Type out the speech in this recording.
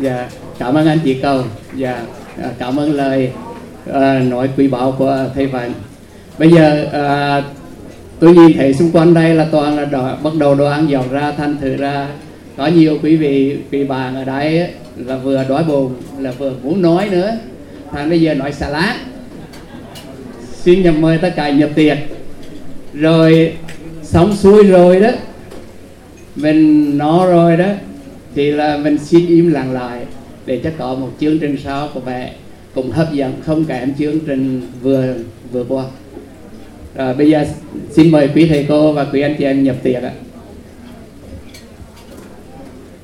Dạ, cảm ơn anh chị Cầu. Dạ, cảm ơn lời nói quý báu của thầy Vạn. Bây giờ tôi nhìn thấy xung quanh đây là toàn là bắt đầu đồ ăn dọn ra, thành thử ra có nhiều quý bạn ở đây là vừa đói bụng là vừa muốn nói nữa. Thành bây giờ nói xà lát. Xin nhập mời tất cả nhập tiệc. Rồi xong xuôi rồi đó, mình nói rồi đó, thì là mình xin im lặng lại để cho có một chương trình sau của mẹ cũng hấp dẫn không kém chương trình vừa qua. Bây giờ xin mời quý thầy cô và quý anh chị em nhập tiệc ạ.